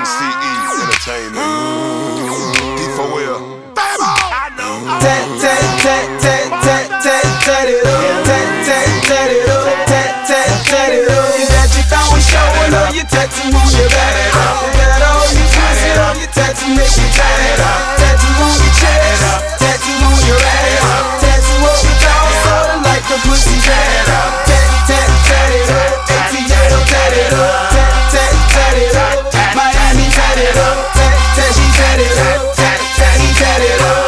CE Entertainment. D4L. Tat, tat, tat, tat, tat, tat, tat it up. Tat, tat, tat it up. Tat, tat, tat it up. Is that your thumb showing or your tattoo on your back? Is that all you twisted on your tattoo make you tat it up? Tattoo on your chest, tattoo on your ass, tattoo up your jaw, sorta like a pussy tat. Tat, tat, tat it up. ATL, tat it up. Tat, tat, tat it up. Miami, tat it up. Tat, tat, she tat it up. Tat, tat, he tat it up.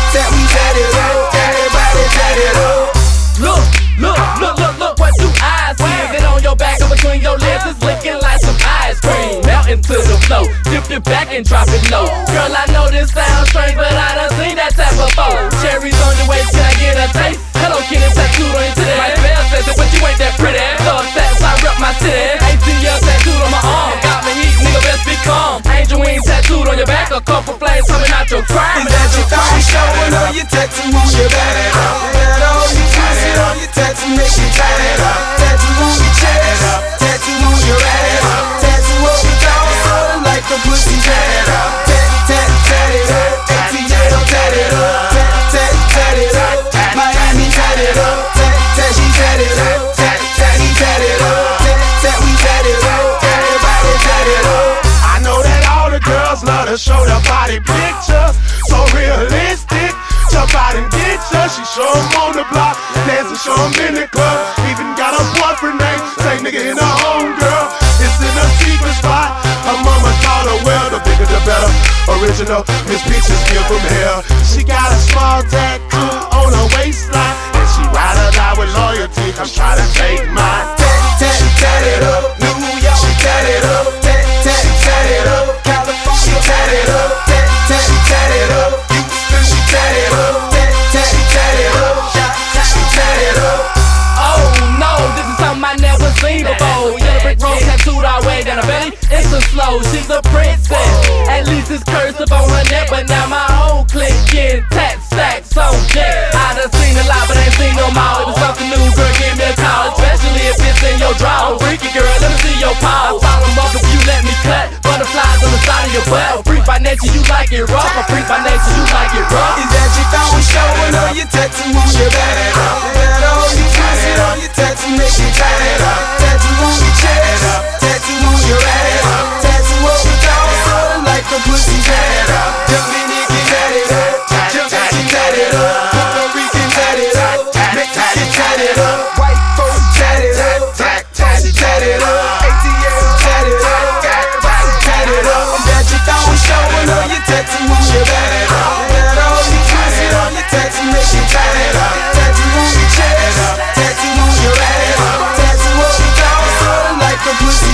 What do I see? It on your back and between your legs, it's looking like some ice cream. Melting to the floor, dip it back and drop it low. Girl, I know this sounds strange, but I done seen that type before. Cherries on your waist, can I get a taste? Hello Kitty tattooed on your titty. My spell says it, but you ain't that pretty. Love stats, I rep my city. ATL tattooed on my arm, got me heat, nigga best be calm. Angel wings tattooed on your back, a couple flames coming out your crime. Is that your thumb showing or your tattoo on your back? Is that all you twisted on your tattoo make you tat it up? Tattoo on your chest, tattoo on your ass, tattoo up your jaw, sorta like a pussy tat. Tat, tat, tat it up. ATL, tat it up. Tat, tat, tat it up. Miami, tat it up. Tat, tat, she tat it up. Tat, tat, he tat it up. Tat, tat, we tat it up. Everybody tat it up. I know that all the girls love to show their body pictures, so realistic. Jump out and get ya. She show 'em on the block, dance and show 'em in the club. Even got a boyfriend named same nigga in her home, girl. It's in a secret spot. Her mama taught her well, the bigger the better. Original, Miss Peaches give from hell. She got a small tattoo on her waistline, and she ride or die with loyalty. Come try to take mine. Tat, tat, tat it up. New York, she tat it up. Tat, tat, tat it up. California, tat it up. Tat, tat, tat it up. Houston, she tat it up. Tat, tat, tat it up. She tat it up. Oh no, this is something I never seen before. Yellow brick road tattooed all way down her belly. It's a slow, she's a princess. At least it's cursed up on her neck, but now my whole clique getting tat stacks on deck. I done seen a lot, but ain't seen no more. If it's something new, girl, give me a call, especially if it's in your draw. I'm freaky, girl, let me see your paw. I'll follow 'em up if you let me cut. Butterflies on the side of your butt. I'm freak by nature, you like it rough. I'm freak by nature, you like it rough. Is that your thumb showing or your tattoo on your back? Is that all you twisted on your tattoo make you tat it up? Tattoo on your chest, tattoo on your ass, tattoo up your jaw, sorta like a pussy tat. Dominican tat it up, Jamaican tat it up, Puerto Rican tat it up, Mexican tat it up, white folks tat it up, tat it up, ATL tat it up, everybody tat it up. Is that your thumb showing or your tattoo on your back? Is that all you twisted on your tattoo make you tat it up? Tattoo on your chest, tattoo on your ass, tattoo up your jaw, sorta like a pussy.